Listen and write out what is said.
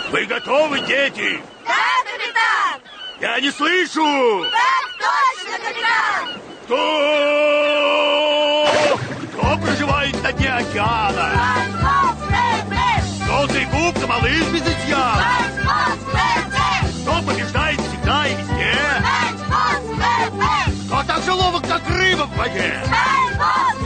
Вы готовы, дети? Да, капитан! Я не слышу! Так точно, капитан! Кто проживает на дне океана? Желтый губка, малыш без изъяна. Кто побеждает всегда и везде? Кто так же ловок, как рыба в воде?